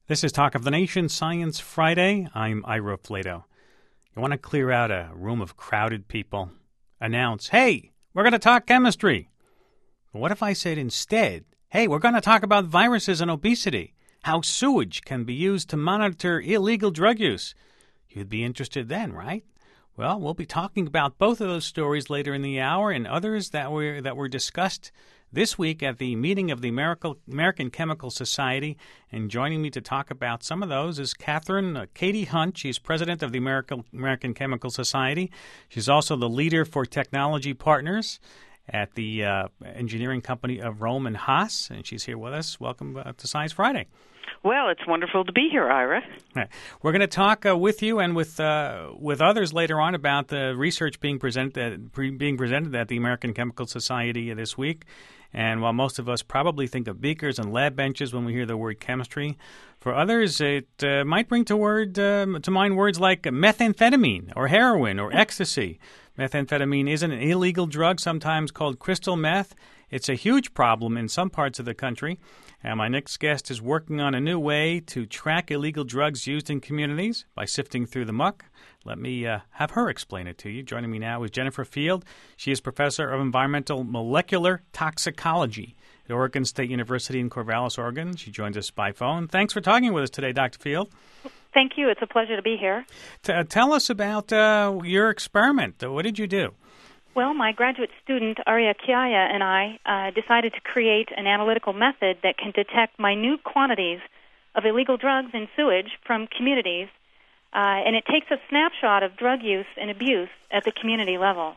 This is Talk of the Nation, Science Friday. I'm Ira Flato. You want to clear out a room of crowded people? Announce, hey, we're going to talk chemistry. But what if I said instead, hey, we're going to talk about viruses and obesity, how sewage can be used to monitor illegal drug use? You'd be interested then, right? Well, we'll be talking about both of those stories later in the hour and others that were discussed this week at the meeting of the American Chemical Society. And joining me to talk about some of those is Katie Hunt. She's president of the American Chemical Society. She's also the leader for technology partners at the engineering company of Rome and Haas. And she's here with us. Welcome to Science Friday. Well, it's wonderful to be here, Ira. Right. We're going to talk with you and with others later on about the research being presented at the American Chemical Society this week. And while most of us probably think of beakers and lab benches when we hear the word chemistry, for others it might bring to mind words like methamphetamine or heroin or ecstasy. Methamphetamine is an illegal drug, sometimes called crystal meth. It's a huge problem in some parts of the country. And my next guest is working on a new way to track illegal drugs used in communities by sifting through the muck. Let me have her explain it to you. Joining me now is Jennifer Field. She is professor of environmental molecular toxicology at Oregon State University in Corvallis, Oregon. She joins us by phone. Thanks for talking with us today, Dr. Field. Thank you. It's a pleasure to be here. Tell us about your experiment. What did you do? Well, my graduate student, Arya Kiaya, and I decided to create an analytical method that can detect minute quantities of illegal drugs in sewage from communities, and it takes a snapshot of drug use and abuse at the community level.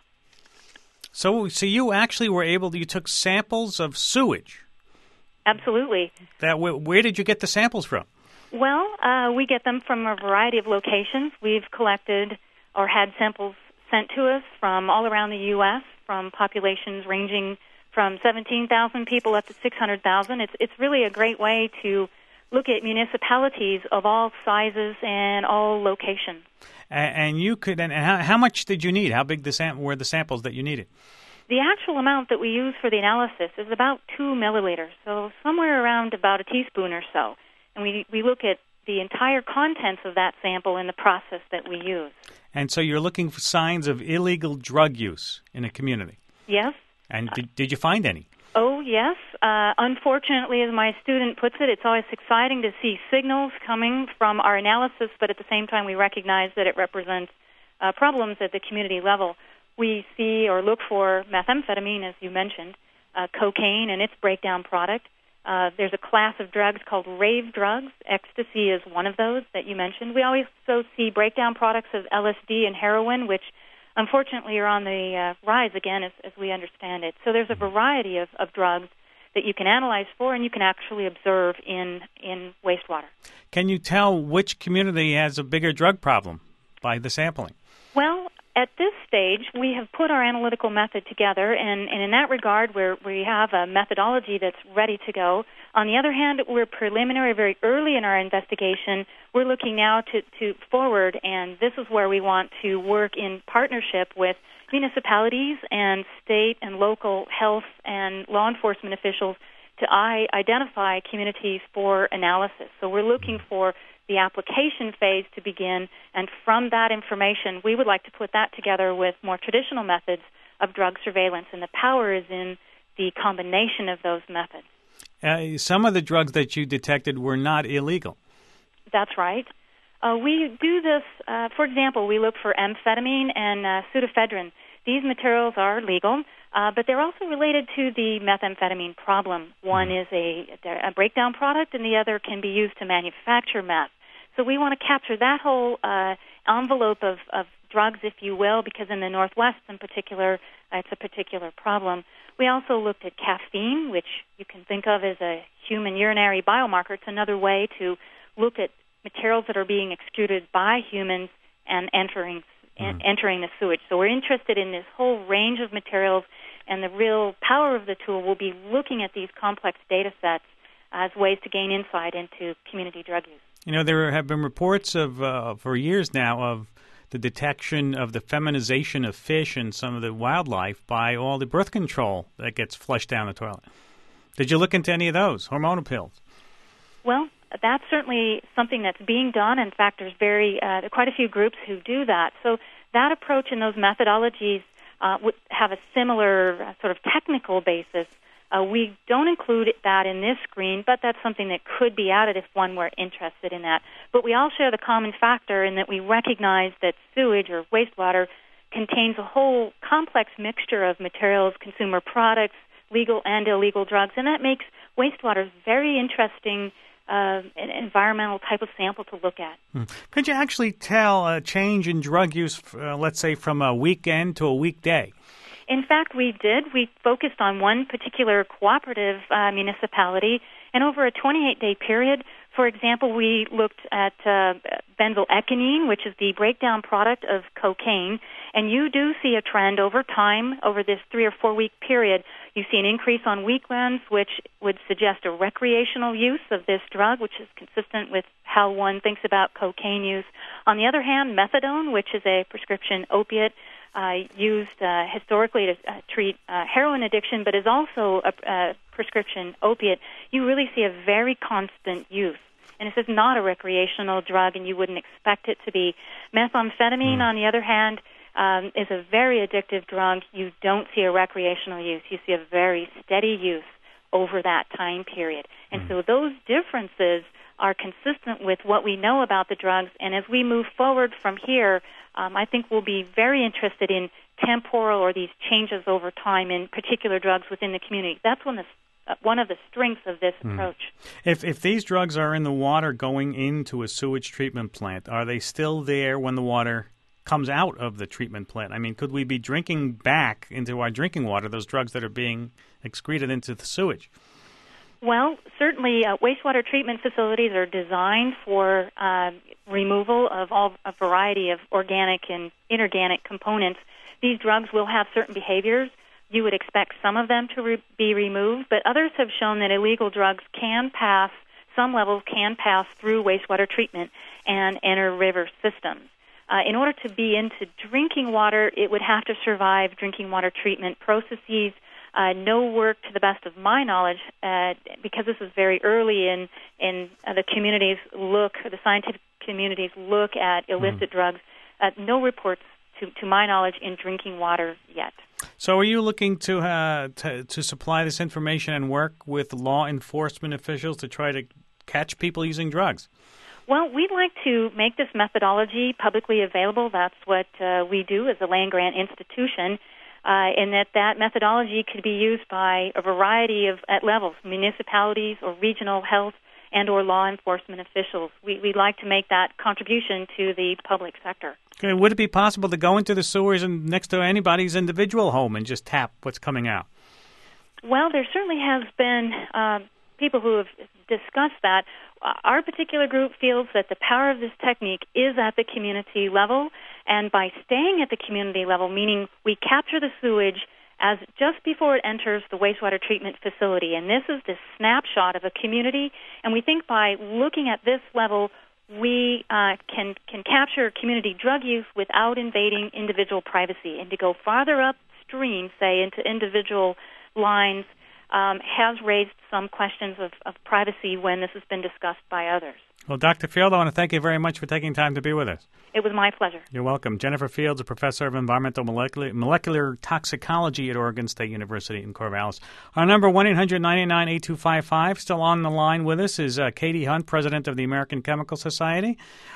So you actually were you took samples of sewage? Absolutely. Where did you get the samples from? Well, we get them from a variety of locations. We've collected or had samples sent to us from all around the U.S., from populations ranging from 17,000 people up to 600,000. It's really a great way to look at municipalities of all sizes and all locations. And you could, and how much did you need? How big were the samples that you needed? The actual amount that we use for the analysis is about 2 milliliters, so somewhere around about a teaspoon or so. And we look at the entire contents of that sample in the process that we use. And so you're looking for signs of illegal drug use in a community? Yes. And did you find any? Oh, yes. Unfortunately, as my student puts it, it's always exciting to see signals coming from our analysis, but at the same time we recognize that it represents problems at the community level. We see or look for methamphetamine, as you mentioned, cocaine and its breakdown product. There's a class of drugs called rave drugs. Ecstasy is one of those that you mentioned. We also see breakdown products of LSD and heroin, which unfortunately are on the rise again as we understand it. So there's a variety of drugs that you can analyze for and you can actually observe in wastewater. Can you tell which community has a bigger drug problem by the sampling? Well, at this stage, we have put our analytical method together, and in that regard, we have a methodology that's ready to go. On the other hand, we're preliminary, very early in our investigation. We're looking now to forward, and this is where we want to work in partnership with municipalities and state and local health and law enforcement officials to identify communities for analysis. So we're looking for the application phase to begin, and from that information, we would like to put that together with more traditional methods of drug surveillance, and the power is in the combination of those methods. Some of the drugs that you detected were not illegal. That's right. We do this, for example, we look for amphetamine and pseudoephedrine. These materials are legal, but they're also related to the methamphetamine problem. One is a breakdown product, and the other can be used to manufacture meth. So we want to capture that whole envelope of drugs, if you will, because in the Northwest in particular, it's a particular problem. We also looked at caffeine, which you can think of as a human urinary biomarker. It's another way to look at materials that are being excreted by humans and entering the sewage. So we're interested in this whole range of materials, and the real power of the tool will be looking at these complex data sets as ways to gain insight into community drug use. You know, there have been reports for years now of the detection of the feminization of fish and some of the wildlife by all the birth control that gets flushed down the toilet. Did you look into any of those, hormonal pills? Well, that's certainly something that's being done. In fact, there's quite a few groups who do that. So that approach and those methodologies would have a similar sort of technical basis. We don't include that in this screen, but that's something that could be added if one were interested in that. But we all share the common factor in that we recognize that sewage or wastewater contains a whole complex mixture of materials, consumer products, legal and illegal drugs, and that makes wastewater a very interesting environmental type of sample to look at. Could you actually tell a change in drug use, let's say, from a weekend to a weekday? In fact, we did. We focused on one particular cooperative municipality, and over a 28-day period, for example, we looked at benzylecgonine, which is the breakdown product of cocaine, and you do see a trend over time, over this 3 or 4 week period. You see an increase on weekends, which would suggest a recreational use of this drug, which is consistent with how one thinks about cocaine use. On the other hand, methadone, which is a prescription opiate, used historically to treat heroin addiction, but is also a prescription opiate, you really see a very constant use. And this is not a recreational drug, and you wouldn't expect it to be. Methamphetamine, on the other hand, is a very addictive drug. You don't see a recreational use. You see a very steady use over that time period. And so those differences are consistent with what we know about the drugs, and as we move forward from here, I think we'll be very interested in temporal or these changes over time in particular drugs within the community. That's one of the strengths of this approach. If these drugs are in the water going into a sewage treatment plant, are they still there when the water comes out of the treatment plant? I mean, could we be drinking back into our drinking water those drugs that are being excreted into the sewage? Well, certainly wastewater treatment facilities are designed for removal of a variety of organic and inorganic components. These drugs will have certain behaviors. You would expect some of them to be removed, but others have shown that illegal drugs some levels can pass through wastewater treatment and enter river systems. In order to be into drinking water, it would have to survive drinking water treatment processes. No work, to the best of my knowledge, because this is very early in the communities the scientific communities look at illicit drugs. No reports, to my knowledge, in drinking water yet. So, are you looking to supply this information and work with law enforcement officials to try to catch people using drugs? Well, we'd like to make this methodology publicly available. That's what we do as a land-grant institution. And that methodology could be used by a variety at levels, municipalities or regional health and or law enforcement officials. We'd like to make that contribution to the public sector. Okay. Would it be possible to go into the sewers and next to anybody's individual home and just tap what's coming out? Well, there certainly has been people who have discussed that. Our particular group feels that the power of this technique is at the community level, and by staying at the community level, meaning we capture the sewage as just before it enters the wastewater treatment facility, and this is the snapshot of a community, and we think by looking at this level, we can capture community drug use without invading individual privacy, and to go farther upstream, say into individual lines, has raised some questions of privacy when this has been discussed by others. Well, Dr. Field, I want to thank you very much for taking time to be with us. It was my pleasure. You're welcome. Jennifer Fields, a professor of environmental molecular toxicology at Oregon State University in Corvallis. Our number, 1-800-989-8255. Still on the line with us is Katie Hunt, president of the American Chemical Society.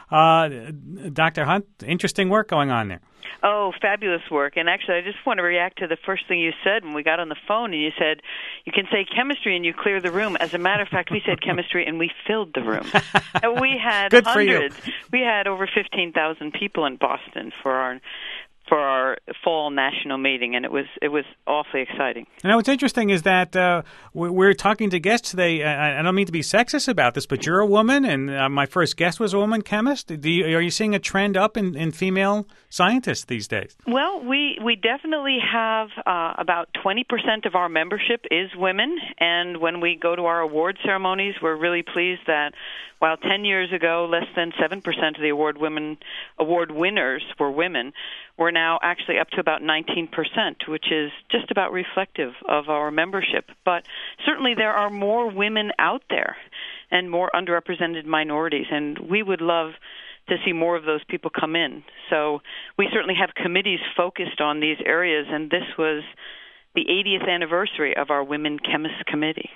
Dr. Hunt, interesting work going on there. Oh, fabulous work. And actually, I just want to react to the first thing you said when we got on the phone, and you said, you can say chemistry and you clear the room. As a matter of fact, we said chemistry and we filled the room. And we had Good hundreds. For you. We had over 15,000 people in Boston for our fall national meeting, and it was awfully exciting. Now, what's interesting is that we're talking to guests today. I don't mean to be sexist about this, but you're a woman, and my first guest was a woman chemist. Are you seeing a trend up in female scientists these days? Well, we definitely have about 20% of our membership is women, and when we go to our award ceremonies, we're really pleased that while 10 years ago less than 7% of the award winners were women, we're now actually up to about 19%, which is just about reflective of our membership. But certainly there are more women out there. and more underrepresented minorities. And we would love to see more of those people come in. So we certainly have committees focused on these areas, and this was the 80th anniversary of our Women Chemists Committee.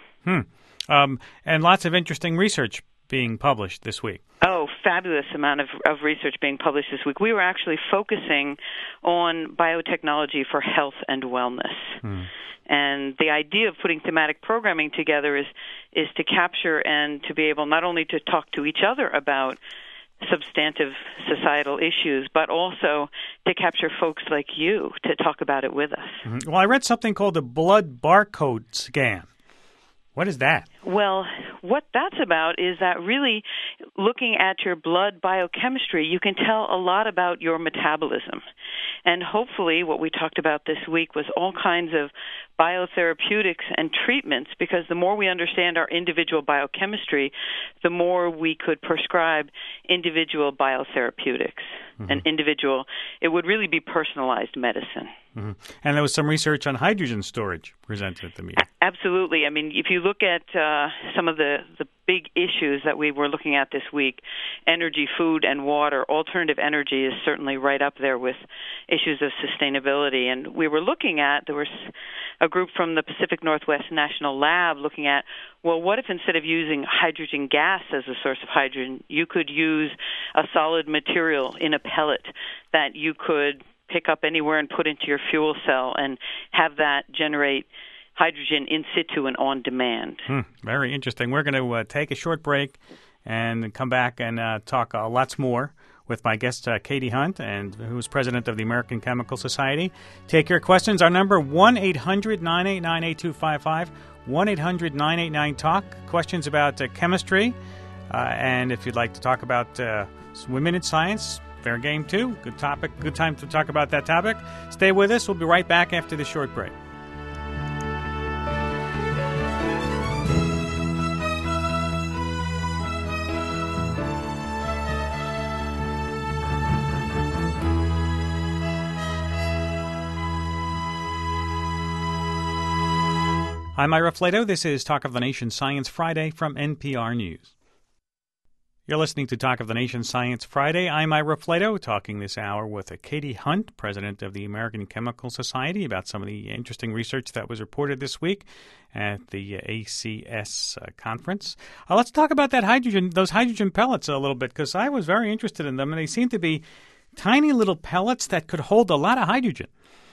And lots of interesting research being published this week. Oh, fabulous amount of research being published this week. We were actually focusing on biotechnology for health and wellness. And the idea of putting thematic programming together is to capture and to be able not only to talk to each other about substantive societal issues, but also to capture folks like you to talk about it with us. Well, I read something called the blood barcode scan. What is that? Well, what that's about is that really looking at your blood biochemistry, you can tell a lot about your metabolism. And hopefully what we talked about this week was all kinds of biotherapeutics and treatments, because the more we understand our individual biochemistry, the more we could prescribe individual biotherapeutics. And it would really be personalized medicine. And there was some research on hydrogen storage presented at the meeting. Absolutely. I mean, if you look at some of the big issues that we were looking at this week, energy, food, and water, alternative energy is certainly right up there with issues of sustainability. And we were looking at, there was a group from the Pacific Northwest National Lab looking at, well, what if instead of using hydrogen gas as a source of hydrogen, you could use a solid material in a pellet that you could pick up anywhere and put into your fuel cell and have that generate hydrogen in situ and on demand. Very interesting. We're going to take a short break and come back and talk lots more with my guest, Katie Hunt, and who's president of the American Chemical Society. Take your questions. Our number, 1-800-989-8255, 1-800-989-TALK. Questions about chemistry. And if you'd like to talk about women in science, fair game too. Good topic. Good time to talk about that topic. Stay with us. We'll be right back after the short break. I'm Ira Flato. This is Talk of the Nation Science Friday from NPR News. You're listening to Talk of the Nation Science Friday. I'm Ira Flato, talking this hour with Katie Hunt, president of the American Chemical Society, about some of the interesting research that was reported this week at the ACS conference. Let's talk about those hydrogen pellets a little bit, because I was very interested in them, and they seem to be tiny little pellets that could hold a lot of hydrogen.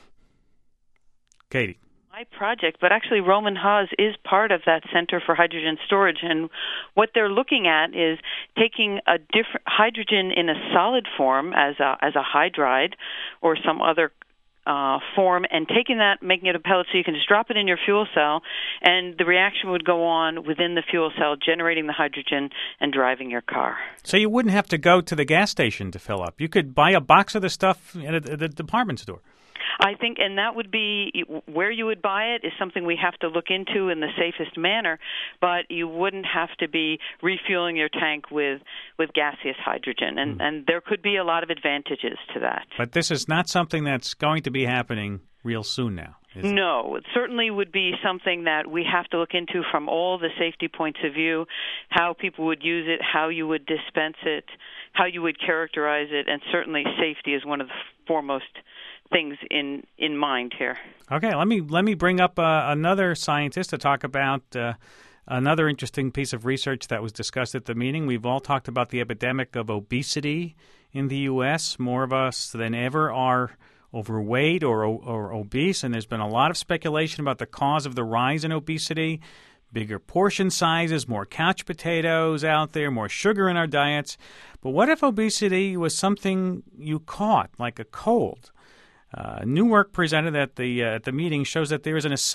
Katie. My project, but actually Roman Haas is part of that Center for Hydrogen Storage, and what they're looking at is taking a different hydrogen in a solid form as a hydride or some other form, and taking that, making it a pellet, so you can just drop it in your fuel cell, and the reaction would go on within the fuel cell, generating the hydrogen and driving your car. So you wouldn't have to go to the gas station to fill up. You could buy a box of the stuff at the department store. I think, and that would be where you would buy it is something we have to look into in the safest manner, but you wouldn't have to be refueling your tank with gaseous hydrogen, and there could be a lot of advantages to that. But this is not something that's going to be happening real soon now. No, it certainly would be something that we have to look into from all the safety points of view, how people would use it, how you would dispense it, how you would characterize it, and certainly safety is one of the foremost things in mind here. Okay, let me bring up another scientist to talk about another interesting piece of research that was discussed at the meeting. We've all talked about the epidemic of obesity in the U.S. More of us than ever are overweight or obese, and there's been a lot of speculation about the cause of the rise in obesity. Bigger portion sizes, more couch potatoes out there, more sugar in our diets. But what if obesity was something you caught, like a cold? New work presented at the meeting shows that there is a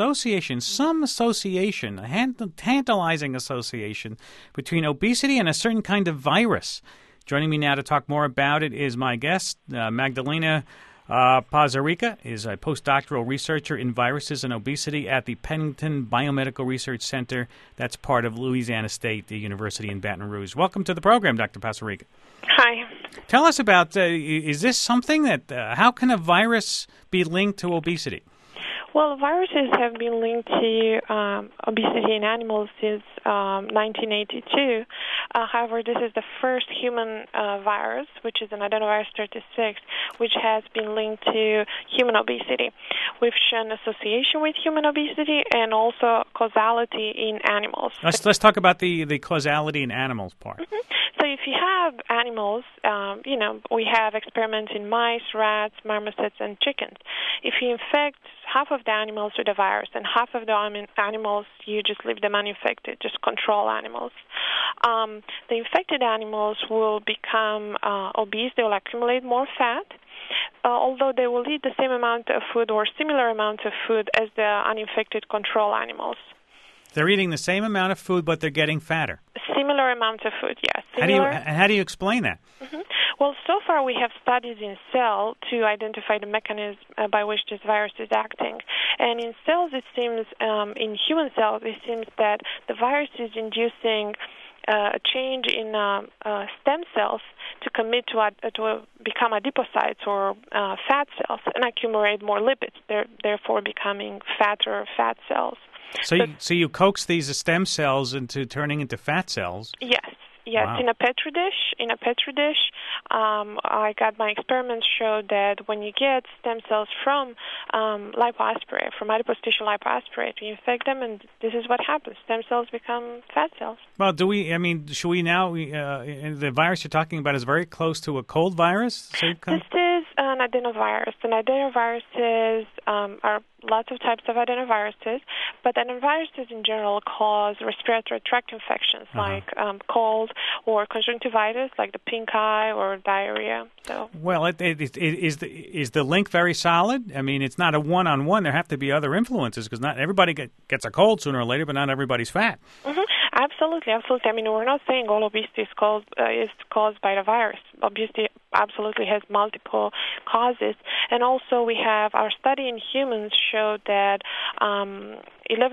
tantalizing association between obesity and a certain kind of virus. Joining me now to talk more about it is my guest, Magdalena Pozarica, is a postdoctoral researcher in viruses and obesity at the Pennington Biomedical Research Center. That's part of Louisiana State University in Baton Rouge. Welcome to the program, Dr. Pozarica. Hi. Tell us about, is this something that, how can a virus be linked to obesity? Well, viruses have been linked to obesity in animals since 1982. However, this is the first human virus, which is an adenovirus 36, which has been linked to human obesity. We've shown association with human obesity and also causality in animals. Let's talk about the causality in animals part. Mm-hmm. So if you have animals, we have experiments in mice, rats, marmosets, and chickens. If you infect half of the animals with a virus and half of the animals, you just leave them uninfected, just control animals. The infected animals will become obese. They will accumulate more fat, although they will eat the same amount of food or similar amounts of food as the uninfected control animals. They're eating the same amount of food, but they're getting fatter. Similar amounts of food, yes. How do you explain that? Mm-hmm. Well, so far we have studies in cell to identify the mechanism by which this virus is acting. And in cells, it seems, in human cells, it seems that the virus is inducing a change in stem cells to commit to become adipocytes or fat cells and accumulate more lipids, therefore becoming fatter fat cells. So you coax these stem cells into turning into fat cells? Yes. Yes, wow. In a petri dish, I got my experiments showed that when you get stem cells from lipoaspirate, from adipose tissue lipoaspirate, you infect them, and this is what happens. Stem cells become fat cells. Well, should we now, the virus you're talking about is very close to a cold virus? This is an adenovirus, and adenoviruses are lots of types of adenoviruses, but adenoviruses in general cause respiratory tract infections like cold or conjunctivitis, like the pink eye or diarrhea. So, well, is the link very solid? I mean, it's not a one-on-one. There have to be other influences because not everybody gets a cold sooner or later, but not everybody's fat. Mm-hmm. Absolutely. I mean, we're not saying all obesity is caused by the virus. Obesity absolutely has multiple causes. And also we have our study in humans showed that 11%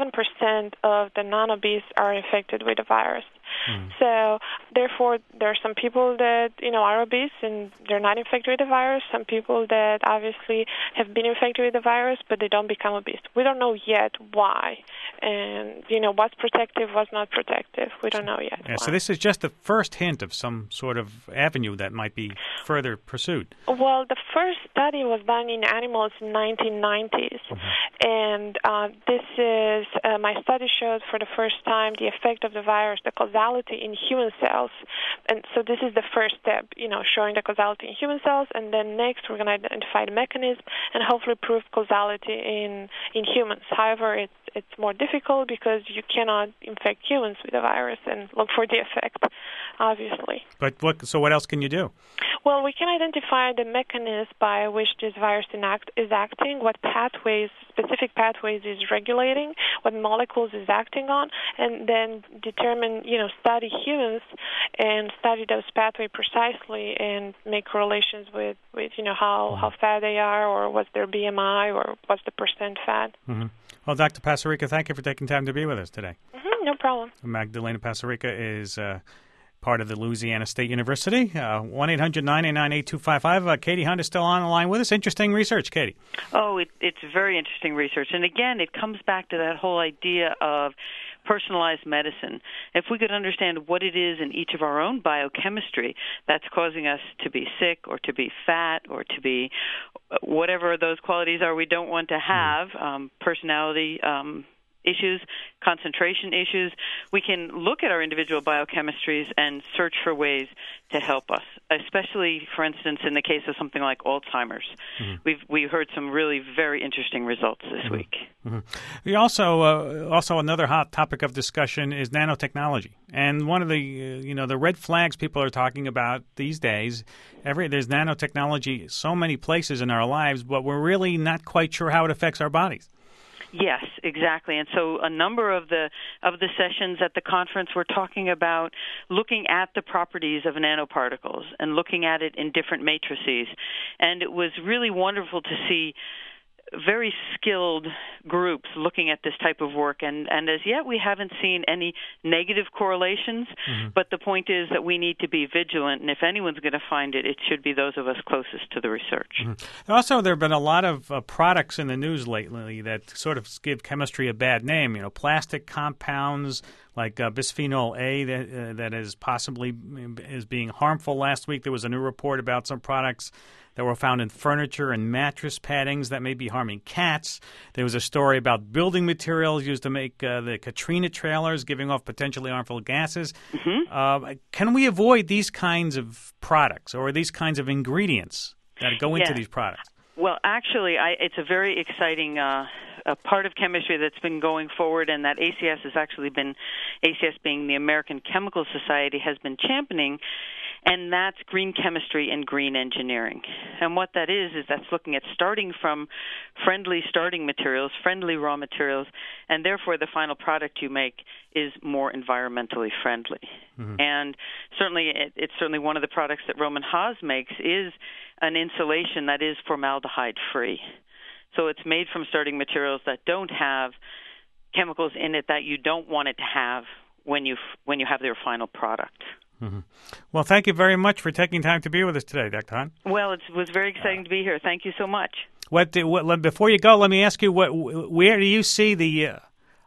of the non-obese are infected with the virus. So, therefore, there are some people that, are obese and they're not infected with the virus. Some people that obviously have been infected with the virus, but they don't become obese. We don't know yet why. And, what's protective, what's not protective. We don't know yet. Yeah, so this is just the first hint of some sort of avenue that might be further pursued. Well, the first study was done in animals in 1990s. And this is, my study showed for the first time the effect of the virus, the causality in human cells. And so this is the first step, showing the causality in human cells. And then next we're going to identify the mechanism and hopefully prove causality in humans. However, it's more difficult because you cannot infect humans with the virus and look for the effect, obviously. But what else can you do? Well, we can identify the mechanism by which this virus is acting, what specific pathways is regulating, what molecules is acting on, and then determine, study humans and study those pathways precisely and make correlations with how fat they are or what's their BMI or what's the percent fat. Mm-hmm. Well, Dr. Paserica, thank you for taking time to be with us today. Mm-hmm, no problem. Magdalena Paserica is part of the Louisiana State University. 1-800-989-8255. Katie Hunt is still on the line with us. Interesting research, Katie. Oh, it's very interesting research. And again, it comes back to that whole idea of personalized medicine. If we could understand what it is in each of our own biochemistry that's causing us to be sick or to be fat or to be whatever those qualities are we don't want to have, personality issues, concentration issues, we can look at our individual biochemistries and search for ways to help us, especially, for instance, in the case of something like Alzheimer's. We've heard some really very interesting results this week. We also another hot topic of discussion is nanotechnology. And one of the the red flags people are talking about these days, there's nanotechnology so many places in our lives, but we're really not quite sure how it affects our bodies. Yes, exactly. And so a number of the sessions at the conference were talking about looking at the properties of nanoparticles and looking at it in different matrices. And it was really wonderful to see very skilled groups looking at this type of work, and as yet we haven't seen any negative correlations, but the point is that we need to be vigilant, and if anyone's going to find it, it should be those of us closest to the research. Also, there have been a lot of products in the news lately that sort of give chemistry a bad name. Plastic compounds like bisphenol A that is possibly is being harmful. Last week there was a new report about some products that were found in furniture and mattress paddings that may be harming cats. There was a story about building materials used to make the Katrina trailers giving off potentially harmful gases. Can we avoid these kinds of products or these kinds of ingredients that go into these products? Well, actually, it's a very exciting a part of chemistry that's been going forward, and that ACS has actually been, ACS being the American Chemical Society, has been championing, and that's green chemistry and green engineering. And what that is that's looking at starting from friendly starting materials, friendly raw materials, and therefore the final product you make is more environmentally friendly. And certainly, it's certainly one of the products that Rohm and Haas makes is an insulation that is formaldehyde-free. So it's made from starting materials that don't have chemicals in it that you don't want it to have when you have their final product. Well, thank you very much for taking time to be with us today, Dr. Hunt. Well, it was very exciting to be here. Thank you so much. Before you go, let me ask you, where do you see the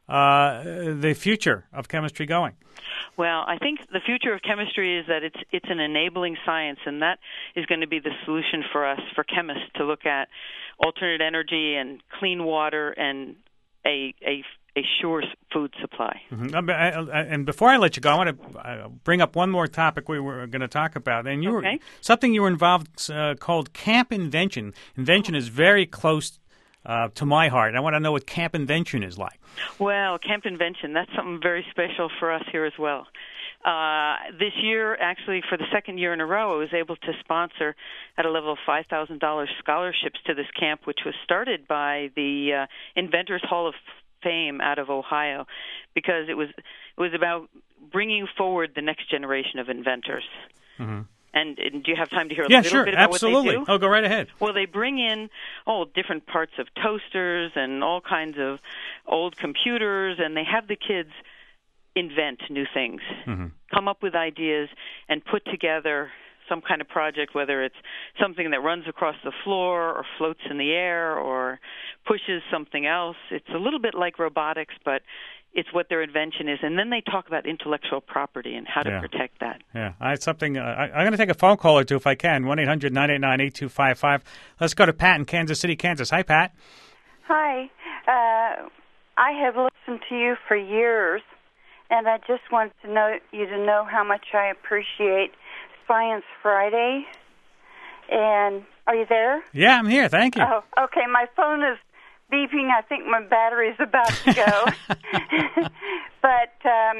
future of chemistry going? Well, I think the future of chemistry is that it's an enabling science, and that is going to be the solution for us, for chemists, to look at alternate energy and clean water and a sure food supply. And before I let you go, I want to bring up one more topic we were going to talk about. And something you were involved called Camp Invention. Invention is very close to my heart. I want to know what Camp Invention is like. Well, Camp Invention, that's something very special for us here as well. This year, actually, for the second year in a row, I was able to sponsor at a level of $5,000 scholarships to this camp, which was started by the Inventors Hall of Fame out of Ohio, because it was about bringing forward the next generation of inventors. And do you have time to hear a little bit about what they do? Oh, go right ahead. Well, they bring in different parts of toasters and all kinds of old computers, and they have the kids invent new things, come up with ideas, and put together some kind of project, whether it's something that runs across the floor or floats in the air or pushes something else. It's a little bit like robotics, but it's what their invention is. And then they talk about intellectual property and how to protect that. Yeah, it's something. I'm going to take a phone call or two if I can. 1-800-989-8255. Let's go to Pat in Kansas City, Kansas. Hi, Pat. Hi. I have listened to you for years, and I just wanted you to know how much I appreciate Science Friday. And are you there? Yeah, I'm here. Thank you. Oh, okay. My phone is beeping. I think my battery's about to go. But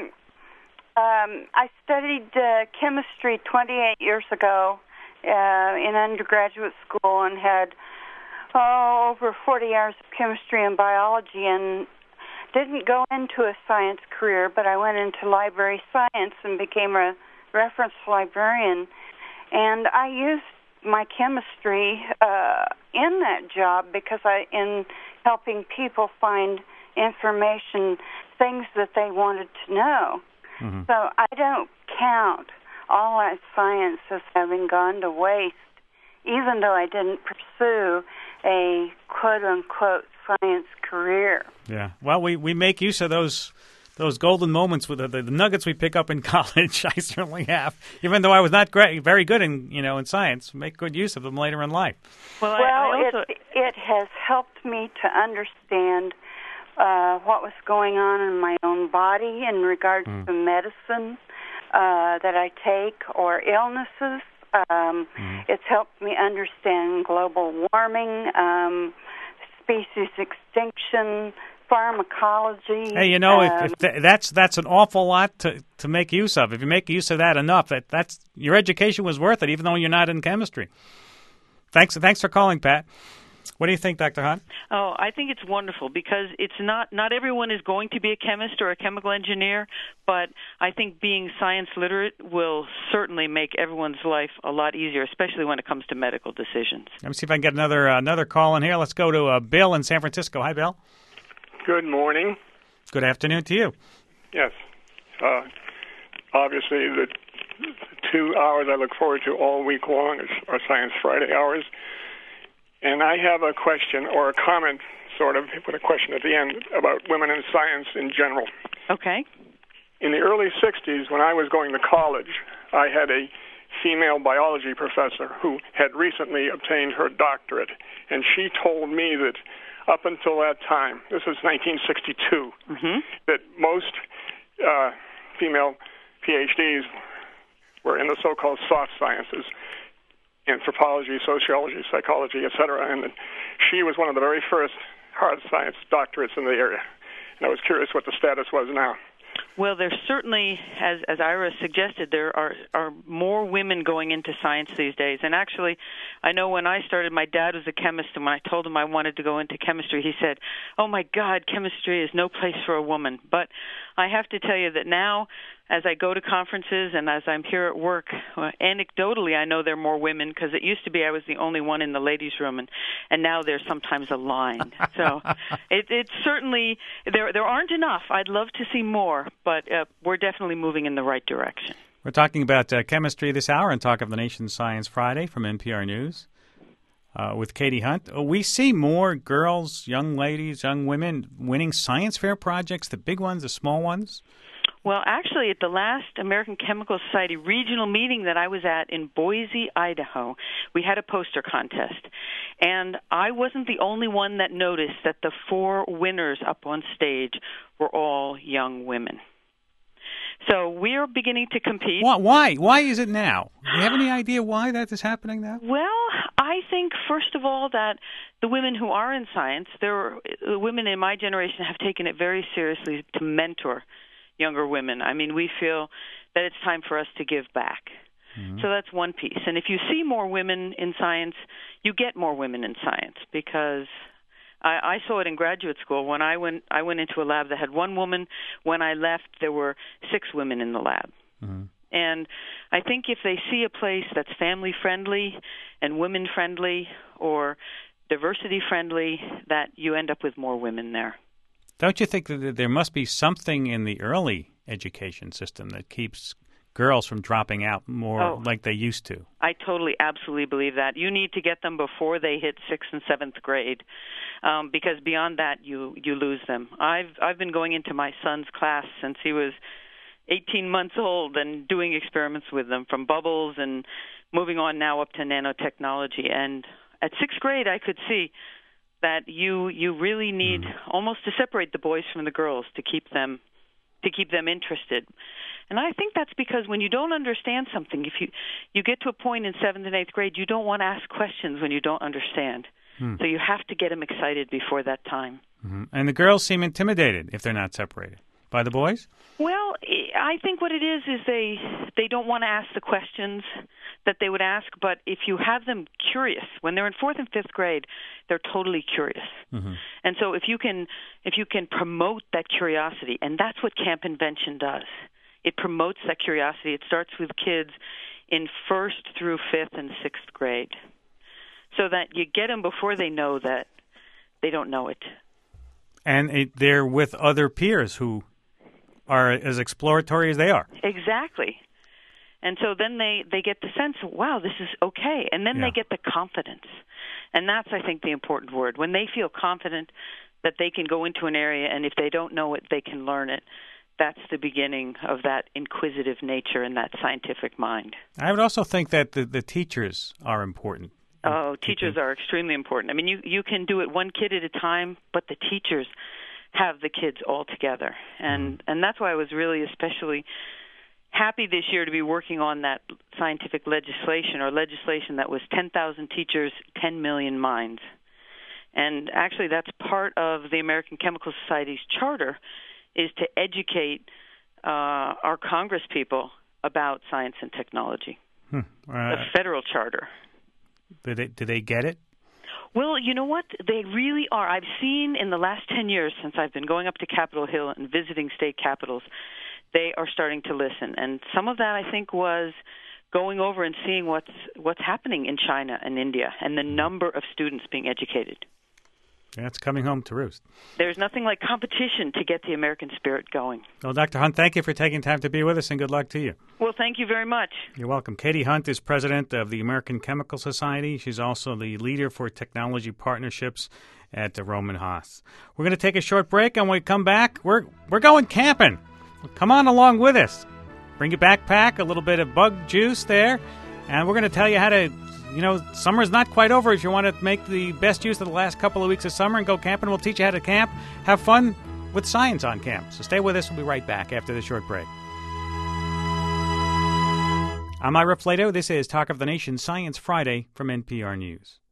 I studied chemistry 28 years ago in undergraduate school and had over 40 hours of chemistry and biology, and didn't go into a science career, but I went into library science and became a reference librarian. And I used my chemistry in that job because in helping people find information, things that they wanted to know. So I don't count all that science as having gone to waste, even though I didn't pursue a quote-unquote science career. Yeah. Well, we make use of those golden moments with the nuggets we pick up in college. I certainly have, even though I was not very good in science. Make good use of them later in life. Well, it has helped me to understand what was going on in my own body in regards to medicine that I take or illnesses. It's helped me understand global warming, species extinction, pharmacology. Hey, that's an awful lot to make use of. If you make use of that enough, that's your education was worth it, even though you're not in chemistry. Thanks for calling, Pat. What do you think, Dr. Hunt? Oh, I think it's wonderful because it's not everyone is going to be a chemist or a chemical engineer, but I think being science literate will certainly make everyone's life a lot easier, especially when it comes to medical decisions. Let me see if I can get another call in here. Let's go to Bill in San Francisco. Hi, Bill. Good morning. Good afternoon to you. Yes. Obviously, the 2 hours I look forward to all week long are Science Friday hours. And I have a question or a comment, sort of, with a question at the end about women in science in general. Okay. In the early 60s, when I was going to college, I had a female biology professor who had recently obtained her doctorate. And she told me that up until that time, this was 1962, that most female PhDs were in the so-called soft sciences, anthropology, sociology, psychology, etc., and she was one of the very first hard science doctorates in the area. And I was curious what the status was now. Well, there's certainly, as Ira suggested, there are more women going into science these days. And actually, I know when I started, my dad was a chemist, and when I told him I wanted to go into chemistry, he said, "Oh my God, chemistry is no place for a woman." But I have to tell you that now, as I go to conferences and as I'm here at work, anecdotally, I know there are more women because it used to be I was the only one in the ladies' room, and now there's sometimes a line. So it's certainly, there aren't enough. I'd love to see more, but we're definitely moving in the right direction. We're talking about chemistry this hour and Talk of the Nation Science Friday from NPR News with Katie Hunt. We see more girls, young ladies, young women winning science fair projects, the big ones, the small ones. Well, actually, at the last American Chemical Society regional meeting that I was at in Boise, Idaho, we had a poster contest. And I wasn't the only one that noticed that the 4 winners up on stage were all young women. So we are beginning to compete. Why? Why is it now? Do you have any idea why that is happening now? Well, I think, first of all, that the women who are in science, the women in my generation have taken it very seriously to mentor younger women. I mean, we feel that it's time for us to give back. So that's one piece. And if you see more women in science, you get more women in science because I saw it in graduate school. When I went into a lab that had 1 woman. When I left, there were 6 women in the lab. And I think if they see a place that's family-friendly and women-friendly or diversity-friendly, that you end up with more women there. Don't you think that there must be something in the early education system that keeps girls from dropping out more like they used to? I totally, absolutely believe that. You need to get them before they hit 6th and 7th grade, because beyond that, you lose them. I've been going into my son's class since he was 18 months old and doing experiments with them, from bubbles and moving on now up to nanotechnology. And at 6th grade, I could see that you really need almost to separate the boys from the girls to keep them interested. And I think that's because when you don't understand something, if you get to a point in 7th and 8th grade, you don't want to ask questions when you don't understand. So you have to get them excited before that time. And the girls seem intimidated if they're not separated. By the boys? Well, I think what it is they don't want to ask the questions that they would ask, but if you have them curious, when they're in 4th and 5th grade, they're totally curious. And so if you can promote that curiosity, and that's what Camp Invention does. It promotes that curiosity. It starts with kids in 1st through 5th and 6th grade, so that you get them before they know that they don't know it. And they're with other peers who are as exploratory as they are. Exactly. And so then they get the sense, wow, this is okay. And then they get the confidence. And that's, I think, the important word. When they feel confident that they can go into an area, and if they don't know it, they can learn it, that's the beginning of that inquisitive nature and that scientific mind. I would also think that the teachers are important. Oh, teachers are extremely important. I mean, you can do it one kid at a time, but the teachers have the kids all together. And that's why I was really especially happy this year to be working on that scientific legislation that was 10,000 teachers, 10 million minds. And actually that's part of the American Chemical Society's charter, is to educate our Congress people about science and technology. The federal charter. Do they get it? Well, you know what? They really are. I've seen in the last 10 years since I've been going up to Capitol Hill and visiting state capitals, they are starting to listen. And some of that, I think, was going over and seeing what's happening in China and India and the number of students being educated. That's coming home to roost. There's nothing like competition to get the American spirit going. Well, Dr. Hunt, thank you for taking time to be with us, and good luck to you. Well, thank you very much. You're welcome. Katie Hunt is president of the American Chemical Society. She's also the leader for technology partnerships at the Roman Haas. We're going to take a short break, and when we come back, we're going camping. Come on along with us. Bring your backpack, a little bit of bug juice there, and we're going to tell you how to, summer's not quite over. If you want to make the best use of the last couple of weeks of summer and go camping, we'll teach you how to camp. Have fun with science on camp. So stay with us. We'll be right back after the short break. I'm Ira Flato. This is Talk of the Nation Science Friday from NPR News.